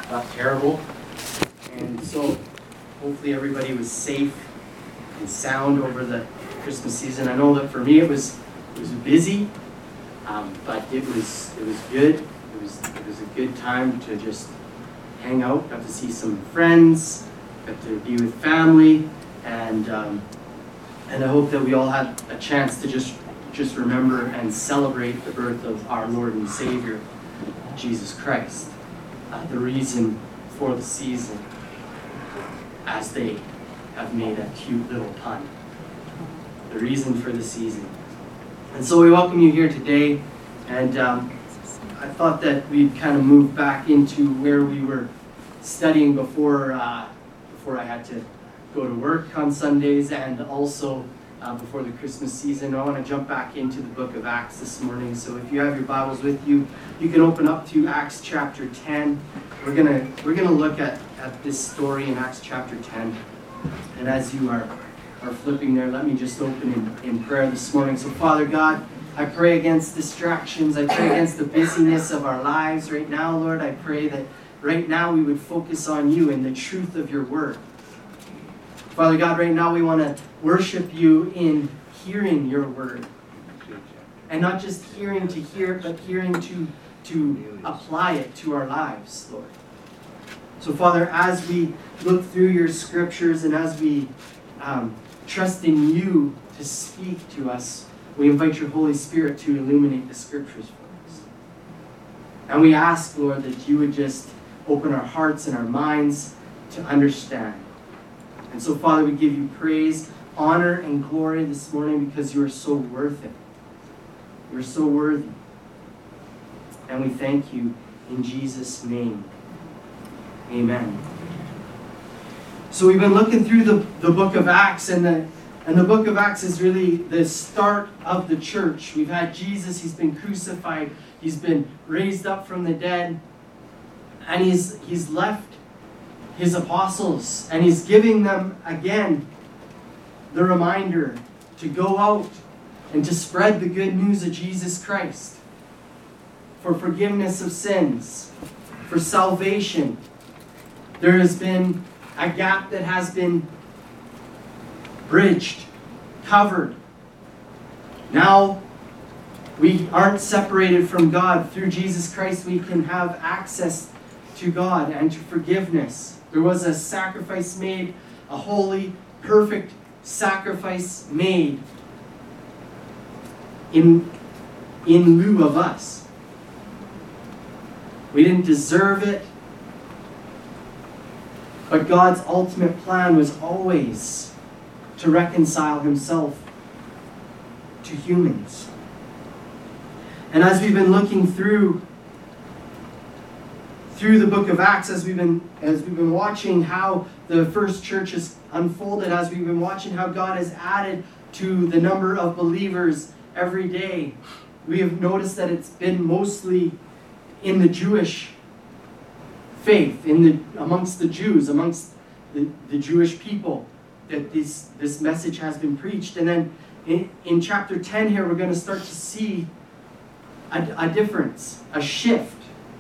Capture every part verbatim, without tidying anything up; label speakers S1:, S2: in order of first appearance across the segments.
S1: not terrible. And so hopefully everybody was safe and sound over the Christmas season. I know that for me it was it was busy, um, but it was it was good. It was it was a good time to just hang out. Got to see some friends, got to be with family, and um, and I hope that we all had a chance to just just remember and celebrate the birth of our Lord and Savior, Jesus Christ, uh, the reason for the season, as they have made a cute little pun. The reason for the season. And so we welcome you here today, and um, I thought that we'd kind of move back into where we were studying before, uh, before I had to go to work on Sundays, and also uh, before the Christmas season. I want to jump back into the book of Acts this morning. So if you have your Bibles with you, you can open up to Acts chapter ten. We're gonna we're gonna look at, at this story in Acts chapter ten. And as you are, are flipping there, let me just open in, in prayer this morning. So Father God, I pray against distractions. I pray against the busyness of our lives right now, Lord. I pray that right now we would focus on you and the truth of your word. Father God, right now we want to worship you in hearing your word. And not just hearing to hear it, but hearing to, to apply it to our lives, Lord. So Father, as we look through your scriptures and as we um, trust in you to speak to us, we invite your Holy Spirit to illuminate the scriptures for us. And we ask, Lord, that you would just open our hearts and our minds to understand. And so, Father, we give you praise, honor, and glory this morning because you are so worth it. You're so worthy. And we thank you in Jesus' name. Amen. So we've been looking through the, the book of Acts, and the, and the book of Acts is really the start of the church. We've had Jesus, he's been crucified, he's been raised up from the dead, and he's he's left his apostles, and he's giving them again the reminder to go out and to spread the good news of Jesus Christ for forgiveness of sins, for salvation. There has been a gap that has been bridged, covered. Now we aren't separated from God. Through Jesus Christ we can have access to God and to forgiveness. There was a sacrifice made, a holy, perfect sacrifice made in, in lieu of us. We didn't deserve it, but God's ultimate plan was always to reconcile himself to humans. And as we've been looking through through the book of Acts, as we've been as we've been watching how the first church has unfolded, as we've been watching how God has added to the number of believers every day, we have noticed that it's been mostly in the Jewish faith, in the amongst the Jews, amongst the, the Jewish people, that this this message has been preached. And then in, in chapter ten here, we're going to start to see a, a difference, a shift.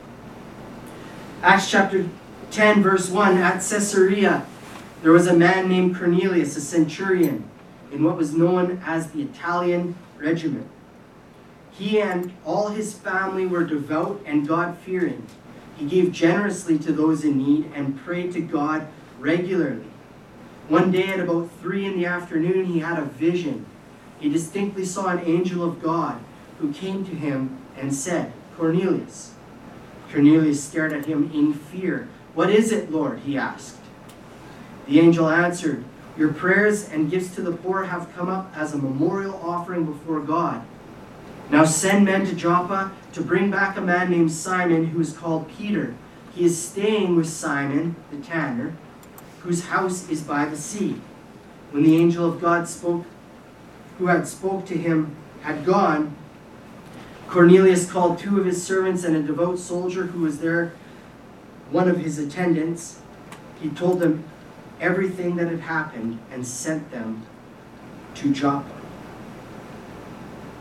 S1: Acts chapter ten, verse one, at Caesarea, there was a man named Cornelius, a centurion, in what was known as the Italian regiment. He and all his family were devout and God-fearing. He gave generously to those in need and prayed to God regularly. One day at about three in the afternoon, he had a vision. He distinctly saw an angel of God who came to him and said, "Cornelius." Cornelius stared at him in fear. "What is it, Lord?" he asked. The angel answered, "Your prayers and gifts to the poor have come up as a memorial offering before God. Now send men to Joppa to bring back a man named Simon who is called Peter. He is staying with Simon, the tanner, whose house is by the sea." When the angel of God spoke, who had spoke to him, had gone, Cornelius called two of his servants and a devout soldier who was there, one of his attendants. He told them everything that had happened and sent them to Joppa.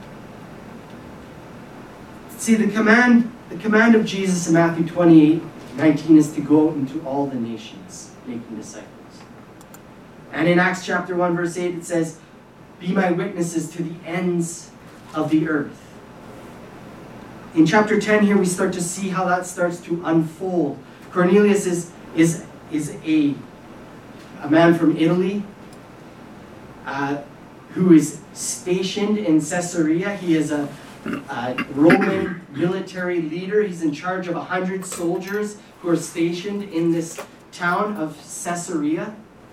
S1: See, the command, the command of Jesus in Matthew twenty-eight, nineteen is to go out into all the nations, making disciples. And in Acts chapter one, verse eight, it says, be my witnesses to the ends of the earth. In chapter ten here, we start to see how that starts to unfold. Cornelius is, is, is a, a man from Italy uh, who is stationed in Caesarea. He is a, a Roman military leader. He's in charge of a hundred soldiers who are stationed in this town of Caesarea.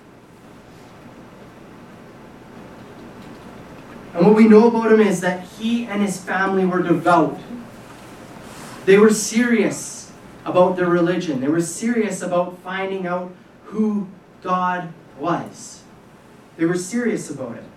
S1: And what we know about him is that he and his family were devout. They were serious about their religion. They were serious about finding out who God was. They were serious about it.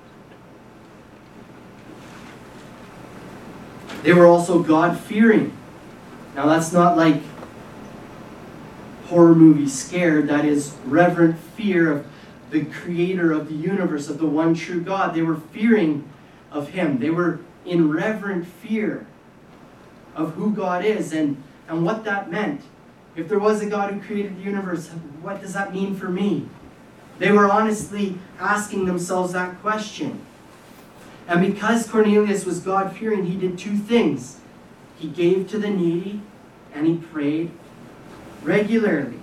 S1: They were also God-fearing. Now that's not like horror movie scared. That is reverent fear of the creator of the universe, of the one true God. They were fearing of him. They were in reverent fear of who God is and, and what that meant. If there was a God who created the universe, what does that mean for me? They were honestly asking themselves that question. And because Cornelius was God-fearing, he did two things. He gave to the needy and he prayed regularly.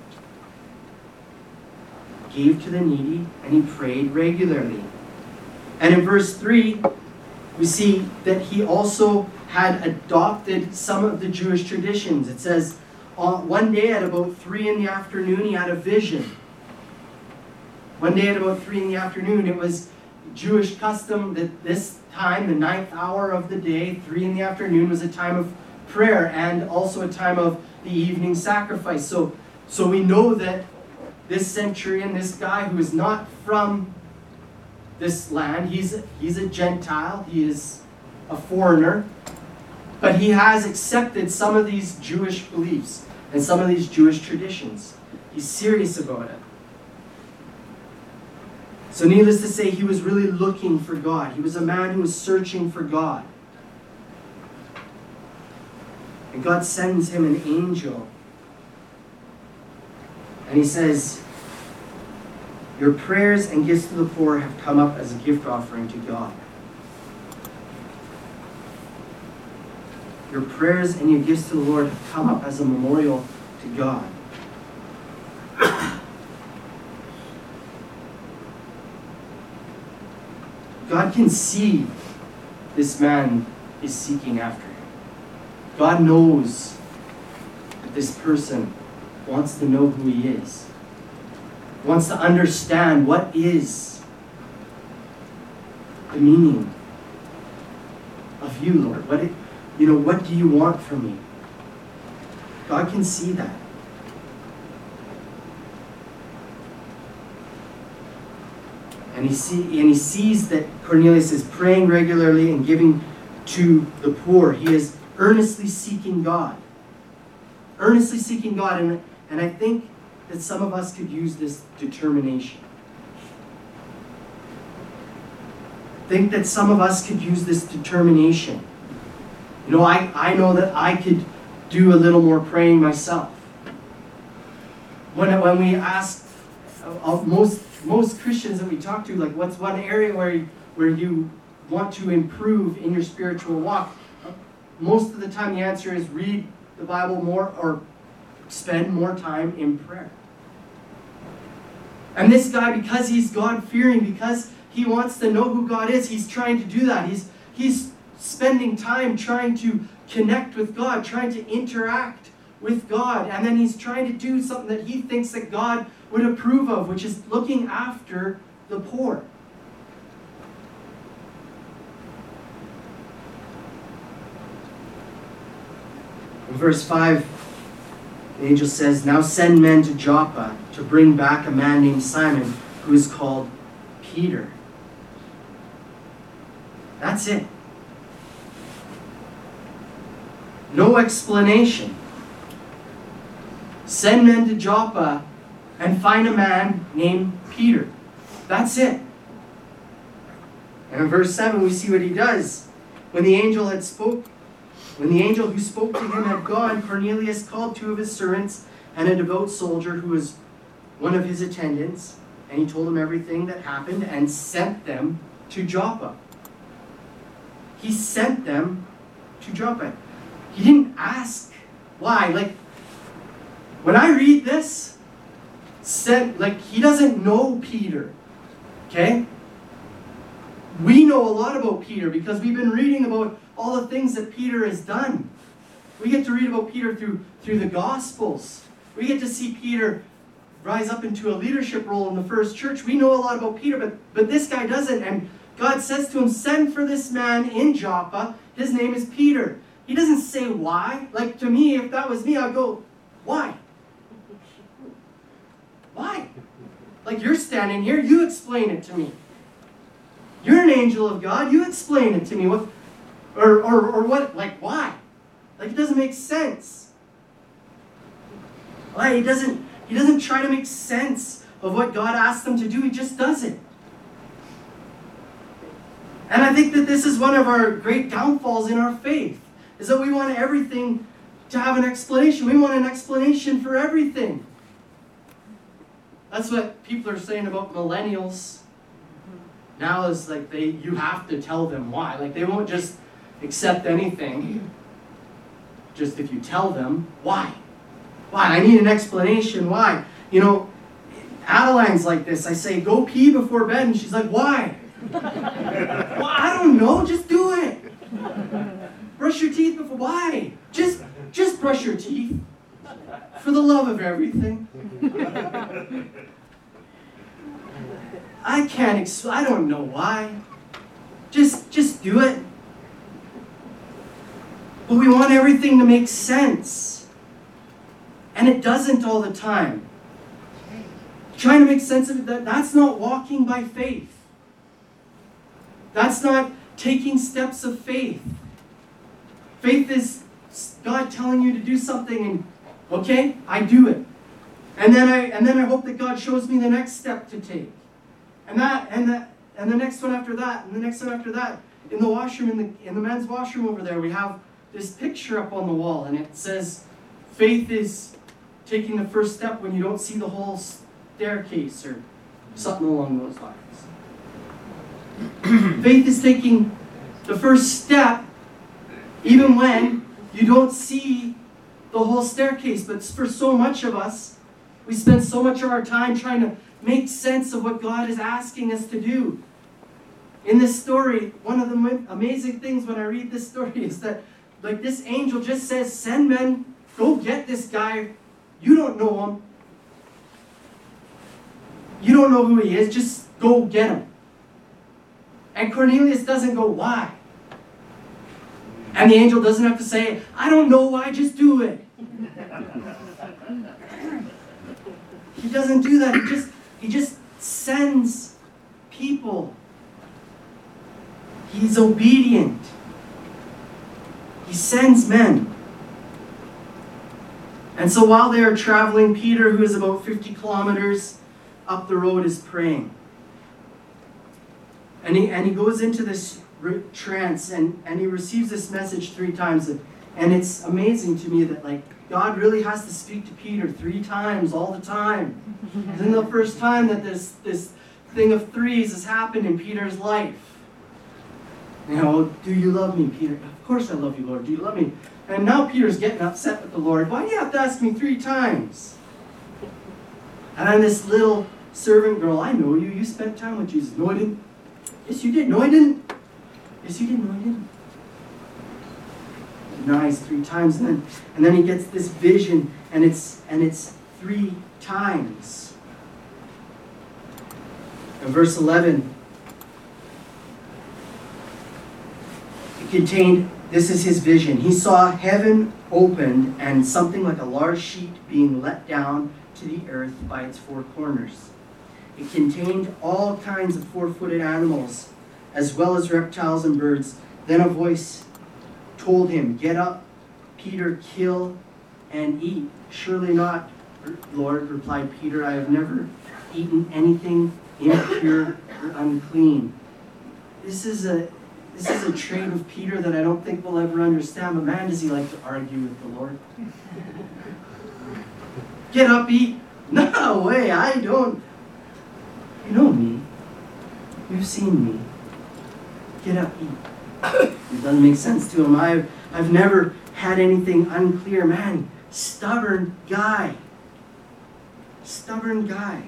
S1: Gave to the needy and he prayed regularly. And in verse three, we see that he also had adopted some of the Jewish traditions. It says, uh, one day at about three in the afternoon, he had a vision. One day at about three in the afternoon, it was Jewish custom that this time, the ninth hour of the day, three in the afternoon, was a time of prayer and also a time of the evening sacrifice. So, so we know that this centurion, this guy who is not from this land, he's, he's a Gentile, he is a foreigner, but he has accepted some of these Jewish beliefs and some of these Jewish traditions. He's serious about it. So needless to say, he was really looking for God. He was a man who was searching for God. And God sends him an angel. And he says, your prayers and gifts to the poor have come up as a gift offering to God. Your prayers and your gifts to the Lord have come up as a memorial to God. God can see this man is seeking after him. God knows that this person wants to know who he is. Wants to understand what is the meaning of you, Lord. What, it, you know, what do you want from me? God can see that. And he, see, and he sees that Cornelius is praying regularly and giving to the poor. He is earnestly seeking God. Earnestly seeking God. And, and I think that some of us could use this determination. Think that some of us could use this determination. You know, I, I know that I could do a little more praying myself. When, when we ask uh, most most Christians that we talk to, like, what's one area where, where you want to improve in your spiritual walk? Most of the time the answer is read the Bible more or spend more time in prayer. And this guy, because he's God-fearing, because he wants to know who God is, he's trying to do that. He's, he's spending time trying to connect with God, trying to interact with God. And then he's trying to do something that he thinks that God would approve of, which is looking after the poor. In verse five, the angel says, now send men to Joppa to bring back a man named Simon who is called Peter. That's it. No explanation. Send men to Joppa and find a man named Peter. That's it. And in verse seven, we see what he does. When the angel had spoke When the angel who spoke to him had gone, Cornelius called two of his servants and a devout soldier who was one of his attendants, and he told them everything that happened and sent them to Joppa. He sent them to Joppa. He didn't ask why. Like, when I read this, sent, like, he doesn't know Peter. Okay? We know a lot about Peter because we've been reading about all the things that Peter has done. We get to read about Peter through, through the Gospels. We get to see Peter rise up into a leadership role in the first church. We know a lot about Peter, but, but this guy doesn't. And God says to him, send for this man in Joppa. His name is Peter. He doesn't say why. Like, to me, if that was me, I'd go, why? Why? Like, you're standing here, you explain it to me. You're an angel of God, you explain it to me. What, or, or, or what, like, why? Like, it doesn't make sense. Why? He doesn't, he doesn't try to make sense of what God asked him to do, he just does it. And I think that this is one of our great downfalls in our faith, is that we want everything to have an explanation. We want an explanation for everything. That's what people are saying about millennials. Now is like they, you have to tell them why. Like, they won't just accept anything just if you tell them why. Why? I need an explanation. Why? You know, Adeline's like this. I say, go pee before bed. And she's like, why? Well, I don't know. Just do it. Brush your teeth before. Why? Just, just brush your teeth. For the love of everything. I can't explain. I don't know why. Just, just do it. But we want everything to make sense. And it doesn't all the time. Trying to make sense of it, that, that's not walking by faith. That's not taking steps of faith. Faith is God telling you to do something and, okay, I do it. And then I and then I hope that God shows me the next step to take. And that and that and the next one after that, and the next one after that. In the washroom, in the in the men's washroom over there, we have this picture up on the wall, and it says, faith is taking the first step when you don't see the whole staircase, or something along those lines. Faith is taking the first step even when you don't see the whole staircase. But for so much of us, we spend so much of our time trying to make sense of what God is asking us to do. In this story, one of the amazing things when I read this story is that, like, this angel just says, send men, go get this guy. You don't know him. You don't know who he is. Just go get him. And Cornelius doesn't go, why? And the angel doesn't have to say, I don't know why, just do it. He doesn't do that. He just, he just sends people. He's obedient. He sends men. And so while they are traveling, Peter, who is about fifty kilometers up the road, is praying. And he, and he goes into this trance, and, and he receives this message three times. And it's amazing to me that, like, God really has to speak to Peter three times all the time. Isn't the first time that this, this thing of threes has happened in Peter's life? You know, do you love me, Peter? Of course I love you, Lord. Do you love me? And now Peter's getting upset with the Lord. Why do you have to ask me three times? And I'm this little servant girl. I know you. You spent time with Jesus. No, I didn't. Yes, you did. No, I didn't. Yes, you did. No, I didn't. Denies three times, and then and then he gets this vision, and it's and it's three times. In verse eleven, it contained. This is his vision. He saw heaven opened and something like a large sheet being let down to the earth by its four corners. It contained all kinds of four-footed animals, as well as reptiles and birds. Then a voice told him, get up, Peter, kill and eat. Surely not, Lord, replied Peter. I have never eaten anything impure or unclean. This is a this is a trait of Peter that I don't think we'll ever understand, but man, does he like to argue with the Lord. Get up, eat. No way, I don't. You know me. You've seen me. Get up, eat. It doesn't make sense to him. I've, I've never had anything unclear. Man, stubborn guy. Stubborn guy.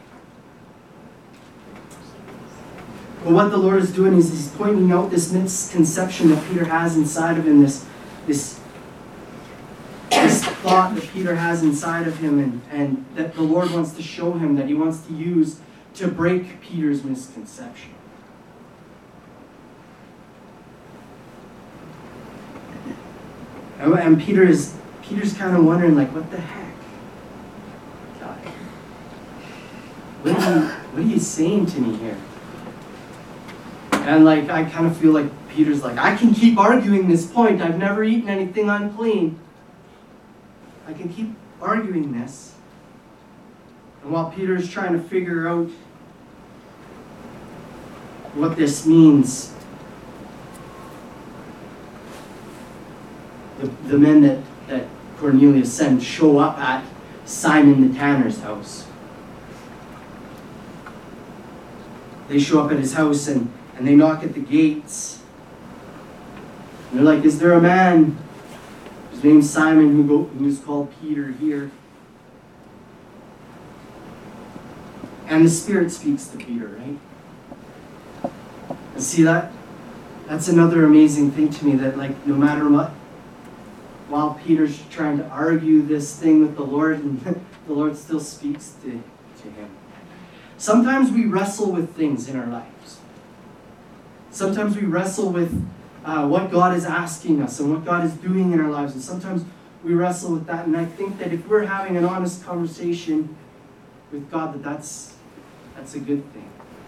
S1: But what the Lord is doing is he's pointing out this misconception that Peter has inside of him, this, this, this thought that Peter has inside of him, and, and that the Lord wants to show him, that he wants to use to break Peter's misconception. And, and Peter is Peter's kind of wondering, like, what the heck? God, what are you, what are you saying to me here? And like, I kind of feel like Peter's like, I can keep arguing this point. I've never eaten anything unclean. I can keep arguing this. And while Peter is trying to figure out what this means, the, the men that, that Cornelius sent show up at Simon the tanner's house. They show up at his house and And they knock at the gates. And they're like, is there a man? His name's Simon, who go, who's called Peter here. And the Spirit speaks to Peter, right? And see, that that's another amazing thing to me, that like no matter what, while Peter's trying to argue this thing with the Lord, and the Lord still speaks to, to him. Sometimes we wrestle with things in our lives. Sometimes we wrestle with uh, what God is asking us and what God is doing in our lives. And sometimes we wrestle with that. And I think that if we're having an honest conversation with God, that that's, that's a good thing.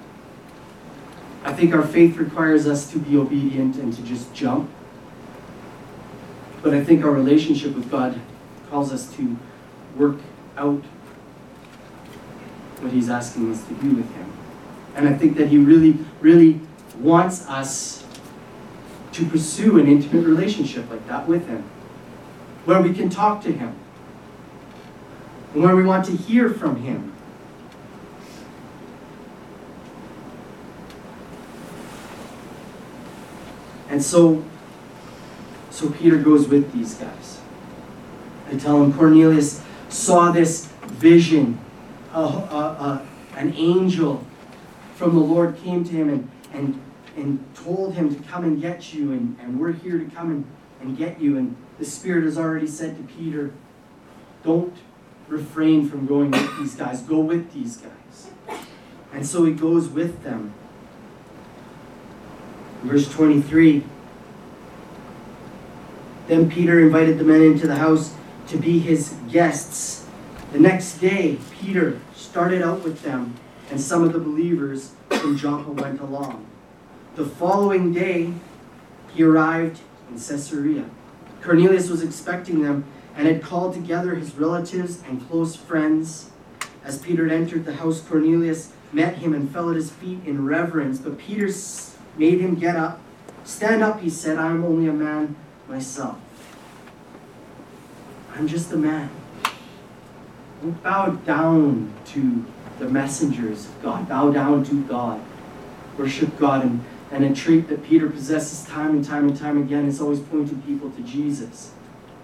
S1: I think our faith requires us to be obedient and to just jump. But I think our relationship with God calls us to work out what He's asking us to do with Him. And I think that He really, really wants us to pursue an intimate relationship like that with Him, where we can talk to Him, and where we want to hear from Him. And so, so Peter goes with these guys. They tell him Cornelius saw this vision, uh, uh, uh, an angel from the Lord came to him and and and told him to come and get you, and, and we're here to come and, and get you. And the Spirit has already said to Peter, don't refrain from going with these guys. Go with these guys. And so he goes with them. Verse twenty-three. Then Peter invited the men into the house to be his guests. The next day, Peter started out with them, and some of the believers from Joppa went along. The following day, he arrived in Caesarea. Cornelius was expecting them and had called together his relatives and close friends. As Peter entered the house, Cornelius met him and fell at his feet in reverence. But Peter made him get up. Stand up, he said. I am only a man myself. I'm just a man. Don't bow down to the messengers of God. Bow down to God. Worship God. And, and a trait that Peter possesses time and time and time again is always pointing people to Jesus.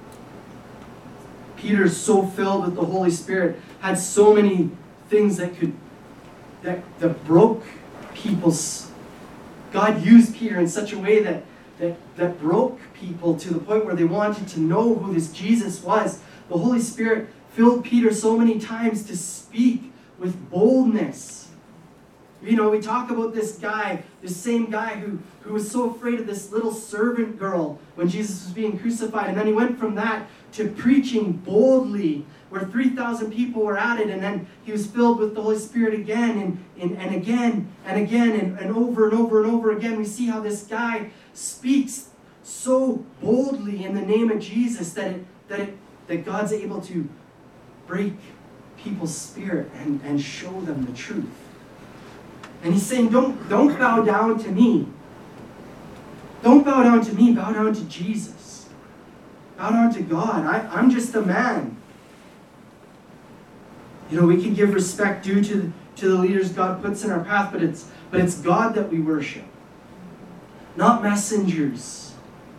S1: Peter is so filled with the Holy Spirit, had so many things that could, that, that broke people's, God used Peter in such a way that, that, that broke people to the point where they wanted to know who this Jesus was. The Holy Spirit filled Peter so many times to speak with boldness. You know, we talk about this guy, this same guy who, who was so afraid of this little servant girl when Jesus was being crucified. And then he went from that to preaching boldly where three thousand people were at it. And then he was filled with the Holy Spirit again and, and, and again and again and, and over and over and over again. We see how this guy speaks so boldly in the name of Jesus that it, that it, that God's able to break people's spirit and, and show them the truth. And he's saying, don't, don't bow down to me. Don't bow down to me, bow down to Jesus. Bow down to God. I, I'm just a man. You know, we can give respect due to, to the leaders God puts in our path, but it's, but it's God that we worship, not messengers.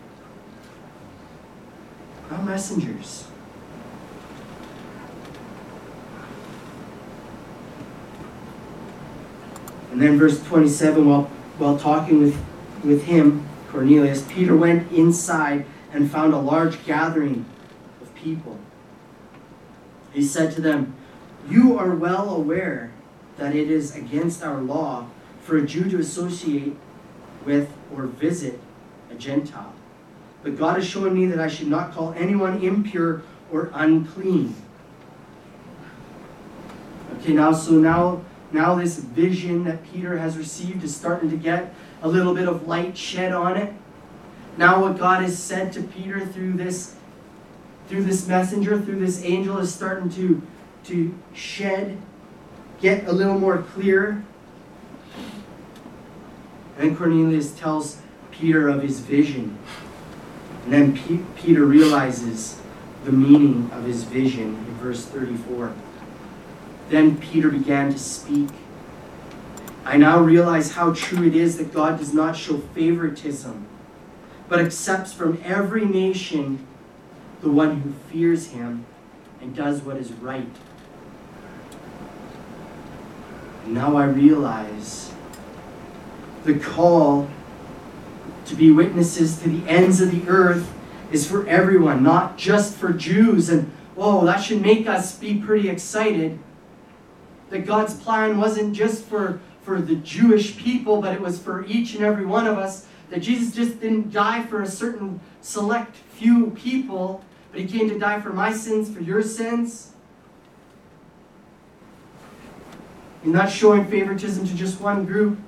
S1: Not messengers. And then verse twenty-seven, while, while talking with, with him, Cornelius, Peter went inside and found a large gathering of people. He said to them, "You are well aware that it is against our law for a Jew to associate with or visit a Gentile. But God has shown me that I should not call anyone impure or unclean." Okay, now, so now, now this vision that Peter has received is starting to get a little bit of light shed on it. Now what God has said to Peter through this, through this messenger, through this angel, is starting to, to shed, get a little more clear. And then Cornelius tells Peter of his vision. And then P- Peter realizes the meaning of his vision in verse thirty-four. Then Peter began to speak. "I now realize how true it is that God does not show favoritism, but accepts from every nation the one who fears him and does what is right. And now I realize the call to be witnesses to the ends of the earth is for everyone, not just for Jews." And whoa, that should make us be pretty excited that God's plan wasn't just for, for the Jewish people, but it was for each and every one of us. That Jesus just didn't die for a certain select few people, but he came to die for my sins, for your sins. He's not showing favoritism to just one group,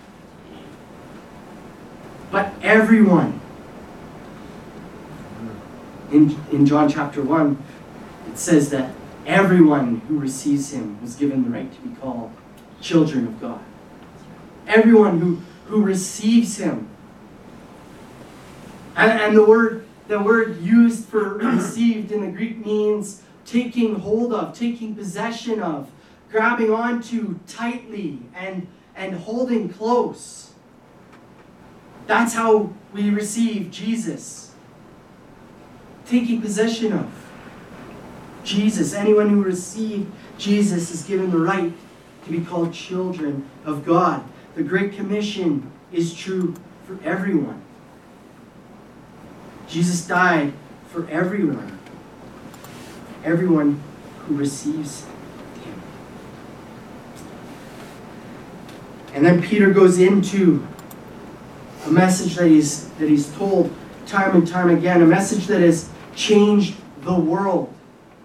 S1: but everyone. In, in John chapter one, it says that everyone who receives him was given the right to be called children of God. Everyone who, who receives him. And, and the word the word used for received in the Greek means taking hold of, taking possession of, grabbing onto tightly and, and holding close. That's how we receive Jesus. Taking possession of Jesus. Anyone who received Jesus is given the right to be called children of God. The Great Commission is true for everyone. Jesus died for everyone. Everyone who receives him. And then Peter goes into a message that he's, that he's told time and time again, a message that has changed the world.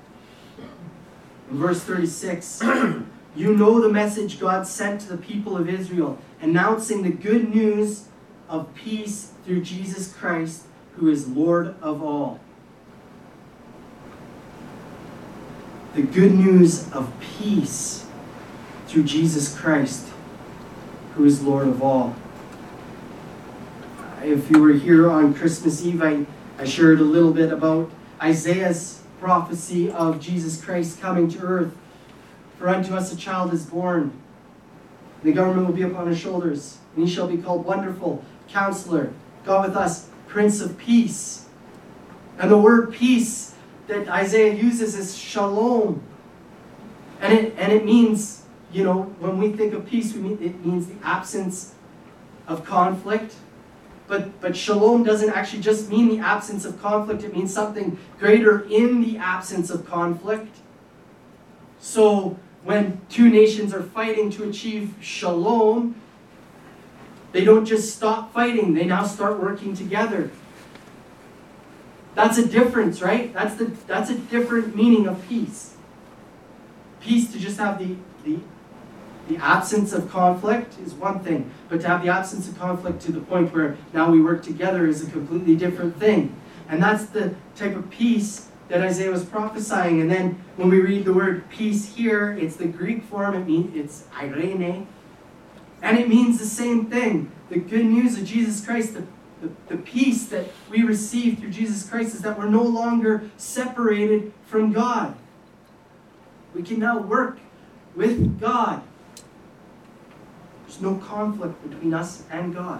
S1: In verse thirty-six, "You know the message God sent to the people of Israel, announcing the good news of peace through Jesus Christ, who is Lord of all." The good news of peace through Jesus Christ, who is Lord of all. If you were here on Christmas Eve, I, I shared a little bit about Isaiah's prophecy of Jesus Christ coming to earth. "For unto us a child is born, and the government will be upon his shoulders, and he shall be called Wonderful, Counselor, God with us, Prince of Peace." And the word peace that Isaiah uses is shalom. And it, and it means, you know, when we think of peace, we mean, it means the absence of conflict. But, but shalom doesn't actually just mean the absence of conflict. It means something greater in the absence of conflict. So when two nations are fighting to achieve shalom, they don't just stop fighting. They now start working together. That's a difference, right? That's the that's a different meaning of peace. Peace, to just have the, the, the absence of conflict, is one thing. But to have the absence of conflict to the point where now we work together is a completely different thing. And that's the type of peace that Isaiah was prophesying. And then when we read the word peace here, it's the Greek form. It means it's eirene. And it means the same thing. The good news of Jesus Christ, the the, the peace that we receive through Jesus Christ is that we're no longer separated from God. We can now work with God. There's no conflict between us and God.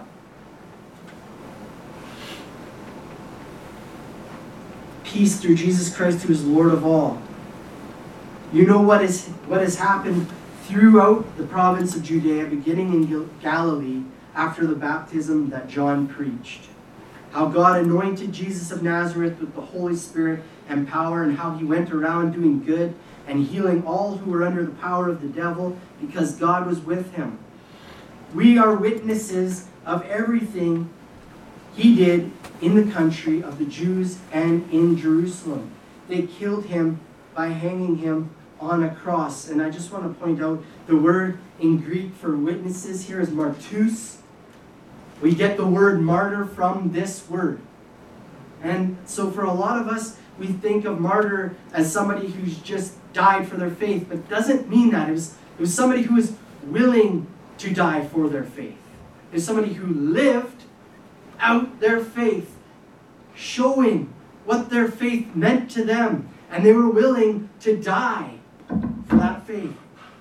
S1: Peace through Jesus Christ, who is Lord of all. You know what is what has happened throughout the province of Judea, beginning in Galilee, after the baptism that John preached. How God anointed Jesus of Nazareth with the Holy Spirit and power, and how he went around doing good and healing all who were under the power of the devil, because God was with him. We are witnesses of everything he did in the country of the Jews and in Jerusalem. They killed him by hanging him on a cross. And I just want to point out the word in Greek for witnesses here is martus. We get the word martyr from this word. And so for a lot of us, we think of martyr as somebody who's just died for their faith, but it doesn't mean that. It was, it was somebody who was willing to die for their faith. It was somebody who lived out their faith, showing what their faith meant to them, and they were willing to die for that faith.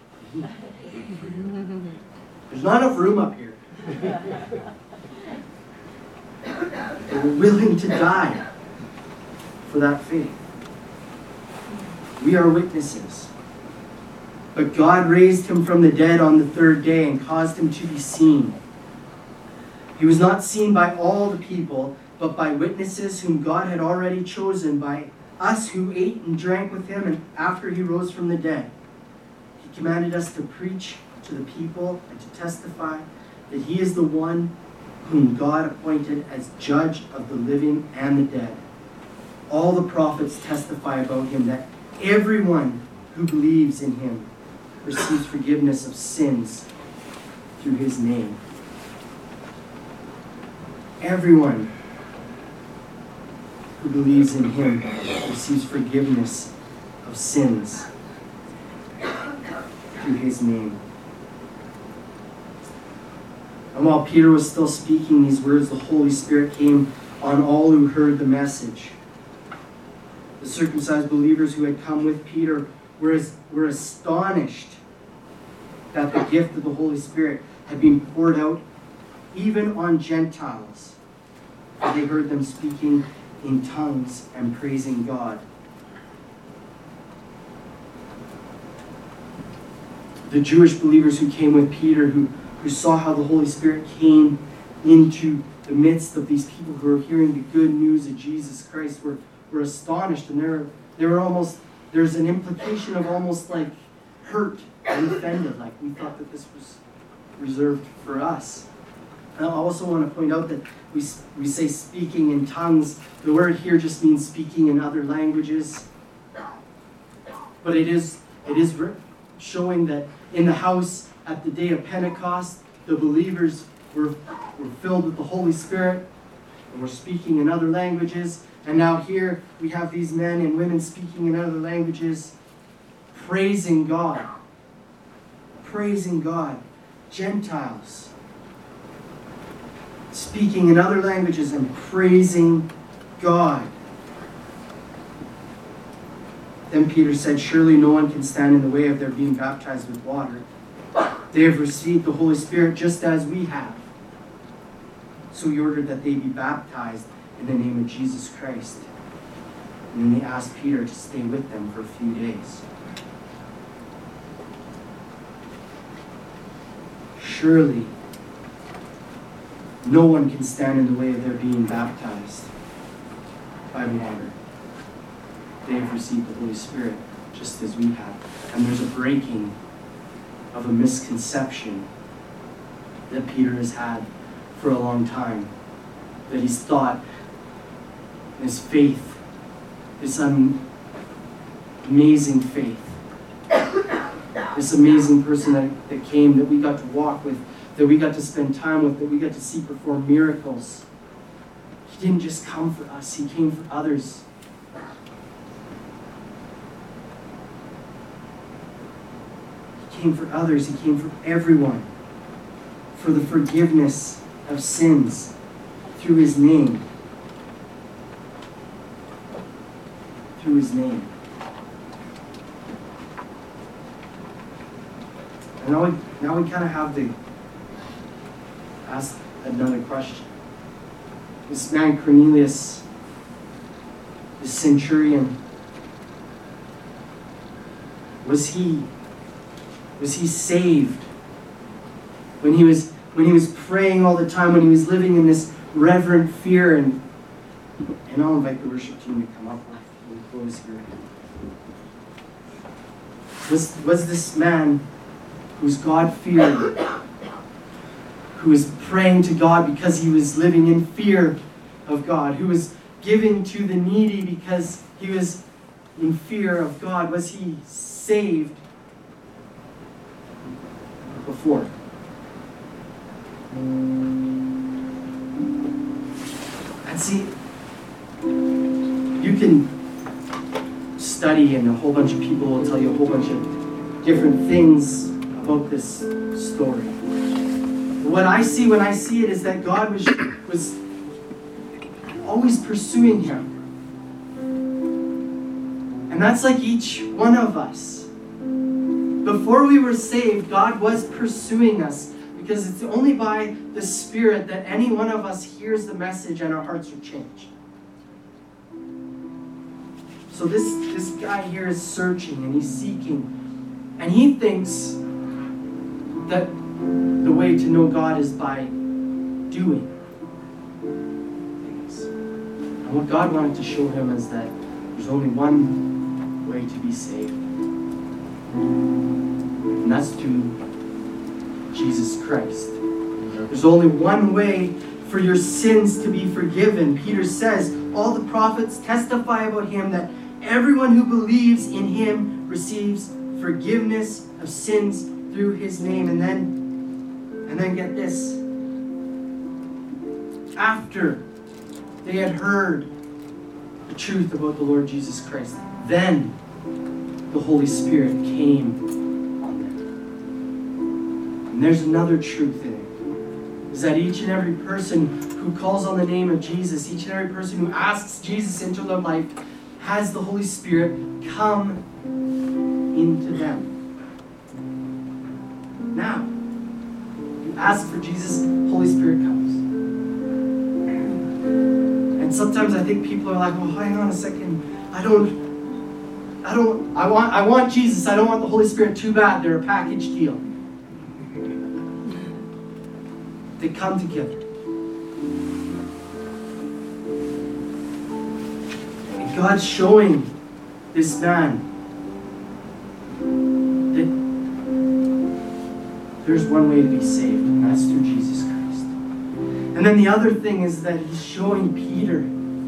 S1: There's not enough room up here. They were willing to die for that faith. We are witnesses. But God raised him from the dead on the third day and caused him to be seen. He was not seen by all the people, but by witnesses whom God had already chosen, by us who ate and drank with him and after he rose from the dead. He commanded us to preach to the people and to testify that he is the one whom God appointed as judge of the living and the dead. All the prophets testify about him that everyone who believes in him receives forgiveness of sins through his name. Everyone who believes in him receives forgiveness of sins through his name. And while Peter was still speaking these words, the Holy Spirit came on all who heard the message. The circumcised believers who had come with Peter were, as, were astonished that the gift of the Holy Spirit had been poured out even on Gentiles. For they heard them speaking in tongues and praising God. The Jewish believers who came with Peter, who, who saw how the Holy Spirit came into the midst of these people who were hearing the good news of Jesus Christ, were, were astonished, and they were, they were almost, there's an implication of almost like hurt and offended, like we thought that this was reserved for us. And I also want to point out that we, we say speaking in tongues. The word here just means speaking in other languages. But it is, it is showing that in the house at the day of Pentecost, the believers were, were filled with the Holy Spirit and were speaking in other languages. And now here we have these men and women speaking in other languages, praising God. Praising God. Gentiles speaking in other languages and praising God. Then Peter said, surely no one can stand in the way of their being baptized with water. They have received the Holy Spirit just as we have. So he ordered that they be baptized in the name of Jesus Christ. And then they asked Peter to stay with them for a few days. Surely no one can stand in the way of their being baptized by water. They have received the Holy Spirit just as we have. And there's a breaking of a misconception that Peter has had for a long time. That he's thought his faith, this um, amazing faith, this amazing person that, that came, that we got to walk with, that we got to spend time with, that we got to see perform miracles. He didn't just come for us, he came for others. He came for others, he came for everyone, for the forgiveness of sins through his name. Through his name. And now we, now we kind of have to ask another question. This man Cornelius, the centurion, was he was he saved when he was when he was praying all the time, when he was living in this reverent fear? And and I'll invite the worship team to come up. We'll close here. Was was this man who's God-fearing, who was praying to God because he was living in fear of God, who was giving to the needy because he was in fear of God, was he saved before? And see, you can study, and a whole bunch of people will tell you a whole bunch of different things about this story. But what I see when I see it is that God was, was always pursuing him. And that's like each one of us. Before we were saved, God was pursuing us, because it's only by the Spirit that any one of us hears the message and our hearts are changed. So this, this guy here is searching and he's seeking, and he thinks that the way to know God is by doing things. And what God wanted to show him is that there's only one way to be saved. And that's through Jesus Christ. There's only one way for your sins to be forgiven. Peter says, all the prophets testify about him that everyone who believes in him receives forgiveness of sins through his name. And then, and then get this. After they had heard the truth about the Lord Jesus Christ, then the Holy Spirit came on them. And there's another truth in it, is that each and every person who calls on the name of Jesus, each and every person who asks Jesus into their life, has the Holy Spirit come into them. Now, you ask for Jesus, Holy Spirit comes. And sometimes I think people are like, oh, hang on a second. I don't, I don't, I want, I want Jesus. I don't want the Holy Spirit. Too bad. They're a package deal. They come together. And God's showing this man that there's one way to be saved, and that's through Jesus Christ. And then the other thing is that he's showing Peter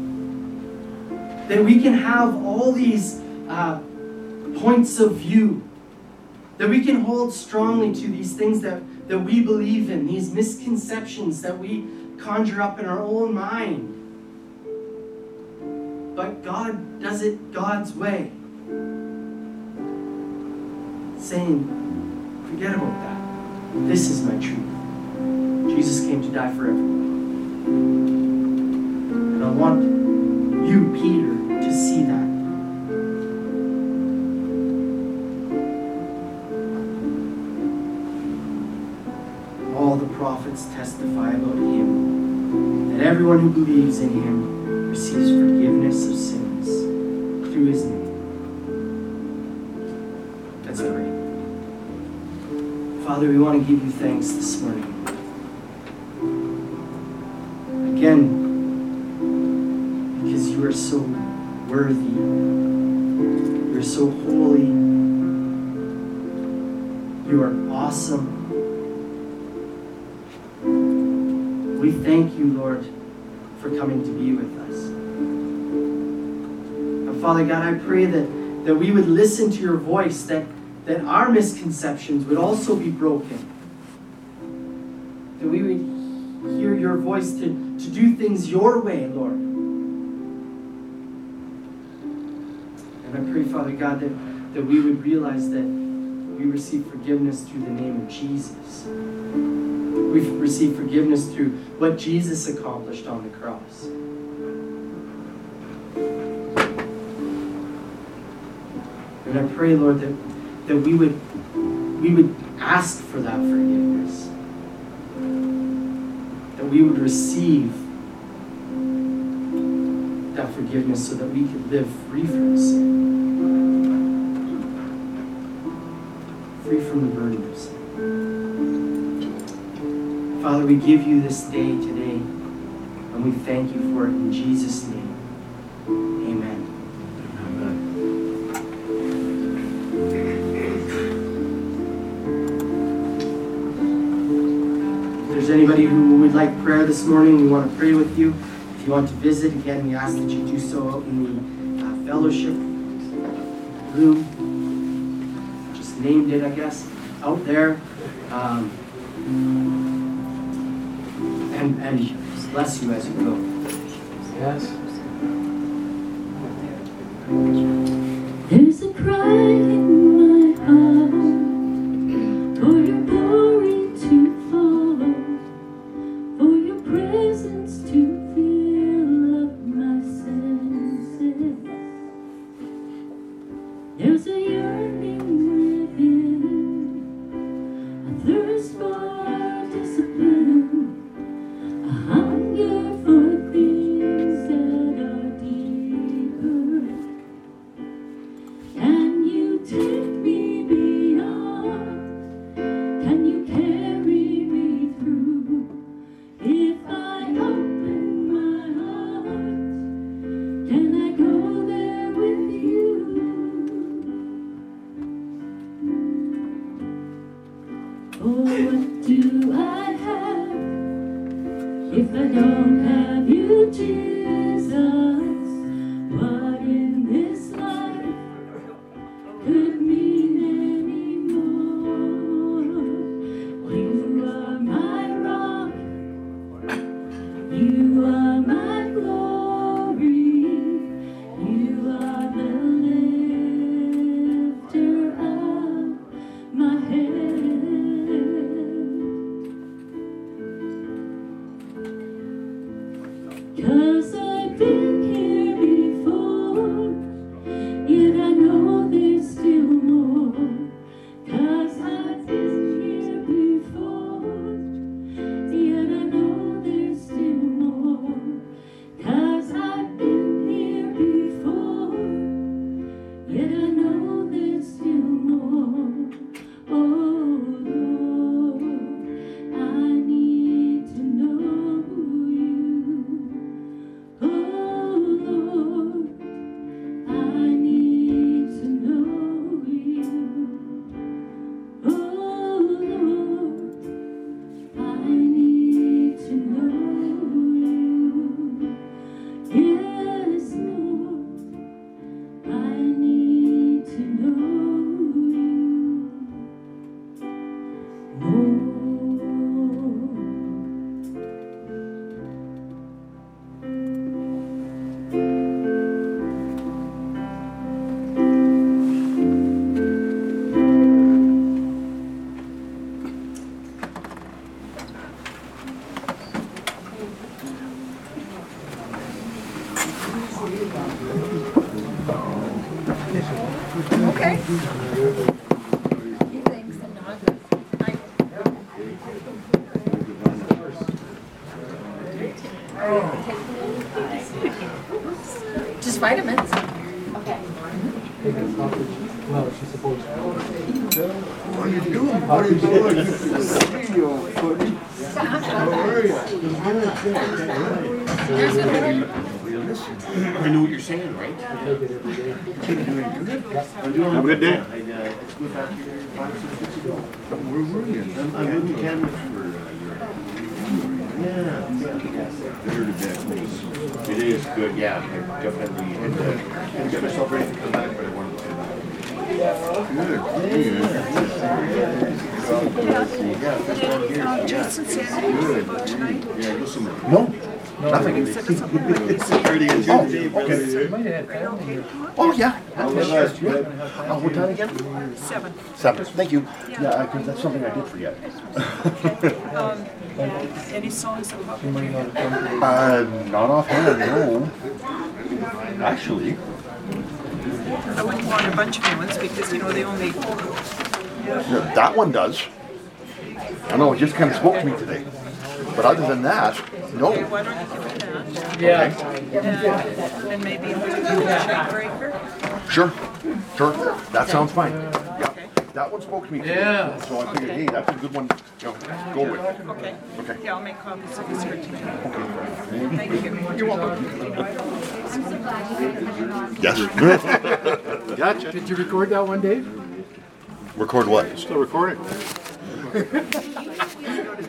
S1: that we can have all these uh, points of view, that we can hold strongly to these things that, that we believe in, these misconceptions that we conjure up in our own mind. But God does it God's way. Saying, forget about that. This is my truth. Jesus came to die for everyone. And I want you, Peter, to see that. All the prophets testify about him, that everyone who believes in him receives forgiveness of sins through his name. Let's pray. Father, we want to give you thanks this morning. Again, because you are so worthy. You're so holy. You are awesome. We thank you, Lord, for coming to be with us. And Father God, I pray that, that we would listen to your voice, that, that our misconceptions would also be broken. That we would hear your voice to, to do things your way, Lord. And I pray, Father God, that, that we would realize that we receive forgiveness through the name of Jesus. We've received forgiveness through what Jesus accomplished on the cross. And I pray, Lord, that, that we would we would ask for that forgiveness. That we would receive that forgiveness so that we could live free from sin. Free from the burden of sin. Father, we give you this day today, and we thank you for it in Jesus' name. Amen.
S2: Amen.
S1: If there's anybody who would like prayer this morning, we want to pray with you. If you want to visit, again, we ask that you do so out in the uh, fellowship room. Just named it, I guess, out there. Um, and, and bless you as you go.
S2: Yes.
S3: There's a cry in my heart for your glory to fall, for your presence to fill up my senses. There's a yearning within, a thirst for discipline, a hunger for things that are deeper. Can you take me beyond? Can you carry me through? If I open my heart, can I go there with you? Oh, what do I have if I don't have you, Jesus? What in this life could mean anymore? You are my rock, you are my glory, you are the lifter of my head. 'Cause I've been here before, yet I know there's still more. 'Cause I've been here before, yet I know there's still more. 'Cause I've been here before, yet I know there's still more. Oh Lord, I need to know you. Oh Lord, I need to know you. Oh Lord, I need to know you. Yes, Lord, I need to know you. Oh.
S4: Okay. He thinks I'm not. I- Just vitamins.
S2: Well, she's supposed to.
S5: What are you doing? What are you doing? Good to see you, Footy. How are you?
S4: There's a little-
S5: I know what you're saying, right?
S2: I take it every day.
S5: You're doing good.
S2: Yep.
S5: Have a good day.
S6: I, uh, moved back here five, six weeks ago.
S5: Where were you?
S6: I'm, I'm moving to Canada for a year. Yeah, yeah, yes.
S5: Better to death.
S6: It is good, yeah. I definitely had to, had to get myself ready to come back, but I wanted to come back.
S5: Good.
S6: Yeah, first time here. Yeah.
S4: Jason said he was about tonight.
S6: Yeah, listen.
S5: No.
S7: Nothing.
S5: Security and
S7: Oh,
S5: Tuesday,
S7: okay.
S2: You might have had family here.
S7: Oh, yeah.
S5: All the best, bud.
S7: Oh, what time again?
S8: Seven.
S7: Seven. Thank you. Yeah, because that's something I did forget.
S8: Um, any songs about
S2: You might not have come to
S7: Uh, not offhand, no. Actually,
S8: I wouldn't want a bunch of new ones because, you know, they only,
S7: yeah, that one does. I know, it just kind of spoke to me today. But other than that, no.
S8: okay, why don't you give it that?
S2: Yeah.
S8: And, and maybe a shake breaker?
S7: Sure, sure. That sounds fine. Yeah,
S8: Okay.
S7: that one spoke to me today.
S2: Yeah.
S7: So I figured, hey, that's a good one, you know, go with.
S8: Okay.
S7: Okay.
S8: Yeah, I'll make copies of this for tonight.
S7: Okay.
S8: Thank you. You're welcome.
S7: Yes.
S5: Gotcha.
S2: Did you record that one, Dave?
S7: Record what?
S5: Still recording.